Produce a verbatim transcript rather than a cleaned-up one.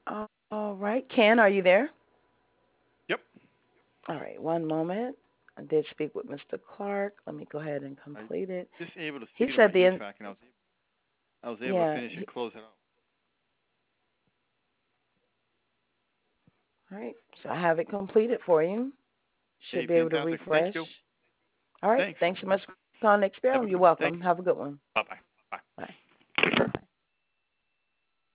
All right. Ken, are you there? Yep. All right. One moment. I did speak with Mister Clark. Let me go ahead and I complete it. just able to see He it on my said the in- H V A C, and I was I was able to yeah. finish He, and close it out. all right. So I have it completed for you. Hey, Should be able to fantastic. Thank refresh. you. All right. Thanks. Thanks so much for calling Experiments. Have a You're good one. welcome. Thank you. Have a good one. Bye bye.